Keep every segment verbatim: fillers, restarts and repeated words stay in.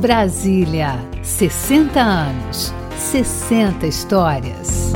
Brasília, sessenta anos, sessenta histórias.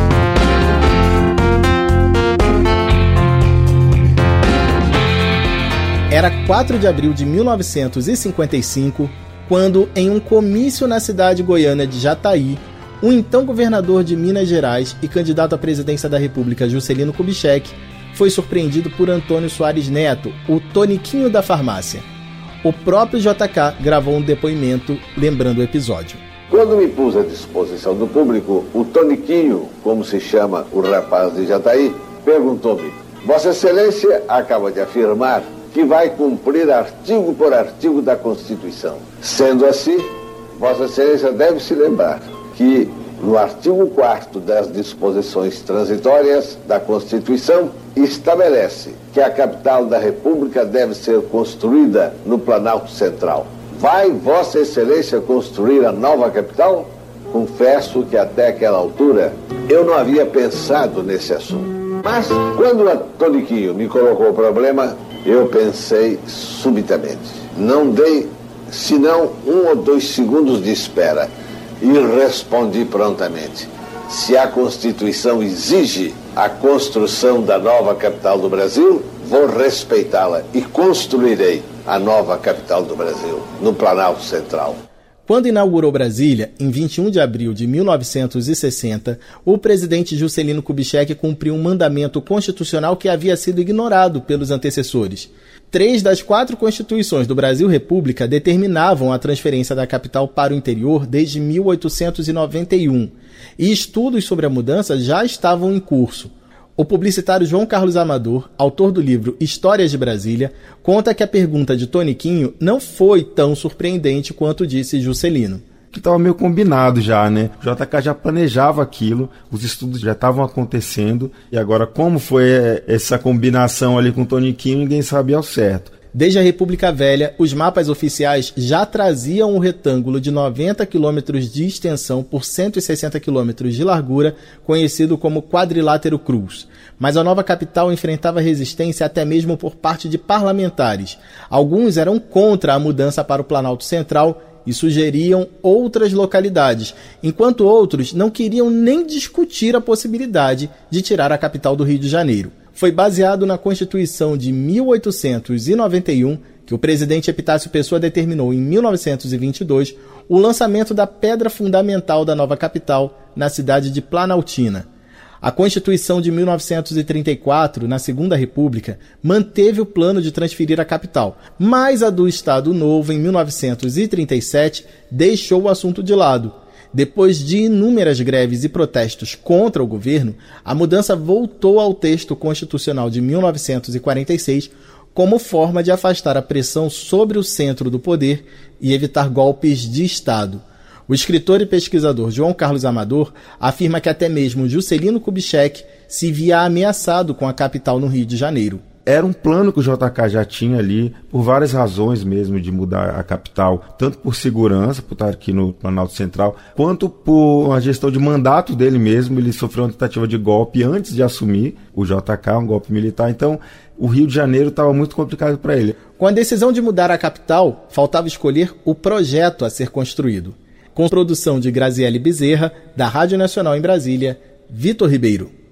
Era quatro de abril de mil novecentos e cinquenta e cinco, quando, em um comício na cidade goiana de Jataí, o então governador de Minas Gerais e candidato à presidência da República, Juscelino Kubitschek, foi surpreendido por Antônio Soares Neto, o Toniquinho da farmácia. O próprio J K gravou um depoimento lembrando o episódio. Quando me pus à disposição do público, o Toniquinho, como se chama o rapaz de Jataí, perguntou-me: Vossa Excelência acaba de afirmar que vai cumprir artigo por artigo da Constituição. Sendo assim, Vossa Excelência deve se lembrar que no artigo quarto das disposições transitórias da Constituição estabelece que a capital da República deve ser construída no Planalto Central. Vai Vossa Excelência construir a nova capital? Confesso que até aquela altura eu não havia pensado nesse assunto. Mas quando o Toniquinho me colocou o problema, eu pensei subitamente. Não dei senão um ou dois segundos de espera e respondi prontamente: se a Constituição exige a construção da nova capital do Brasil, vou respeitá-la e construirei a nova capital do Brasil, no Planalto Central. Quando inaugurou Brasília, em vinte e um de abril de mil novecentos e sessenta, o presidente Juscelino Kubitschek cumpriu um mandamento constitucional que havia sido ignorado pelos antecessores. Três das quatro constituições do Brasil República determinavam a transferência da capital para o interior desde mil oitocentos e noventa e um, e estudos sobre a mudança já estavam em curso. O publicitário João Carlos Amador, autor do livro Histórias de Brasília, conta que a pergunta de Toniquinho não foi tão surpreendente quanto disse Juscelino. Que estava meio combinado já, né? O J K já planejava aquilo, os estudos já estavam acontecendo, e agora como foi essa combinação ali com o Toniquinho, ninguém sabia ao certo. Desde a República Velha, os mapas oficiais já traziam um retângulo de noventa quilômetros de extensão por cento e sessenta quilômetros de largura, conhecido como Quadrilátero Cruz. Mas a nova capital enfrentava resistência até mesmo por parte de parlamentares. Alguns eram contra a mudança para o Planalto Central e sugeriam outras localidades, enquanto outros não queriam nem discutir a possibilidade de tirar a capital do Rio de Janeiro. Foi baseado na Constituição de mil oitocentos e noventa e um que o presidente Epitácio Pessoa determinou em mil novecentos e vinte e dois o lançamento da pedra fundamental da nova capital na cidade de Planaltina. A Constituição de mil novecentos e trinta e quatro, na Segunda República, manteve o plano de transferir a capital, mas a do Estado Novo, em mil novecentos e trinta e sete, deixou o assunto de lado. Depois de inúmeras greves e protestos contra o governo, a mudança voltou ao texto constitucional de mil novecentos e quarenta e seis como forma de afastar a pressão sobre o centro do poder e evitar golpes de Estado. O escritor e pesquisador João Carlos Amador afirma que até mesmo Juscelino Kubitschek se via ameaçado com a capital no Rio de Janeiro. Era um plano que o J K já tinha ali, por várias razões mesmo de mudar a capital, tanto por segurança, por estar aqui no Planalto Central, quanto por uma gestão de mandato dele mesmo. Ele sofreu uma tentativa de golpe antes de assumir o J K, um golpe militar, então o Rio de Janeiro estava muito complicado para ele. Com a decisão de mudar a capital, faltava escolher o projeto a ser construído. Com produção de Graziele Bezerra, da Rádio Nacional em Brasília, Vitor Ribeiro.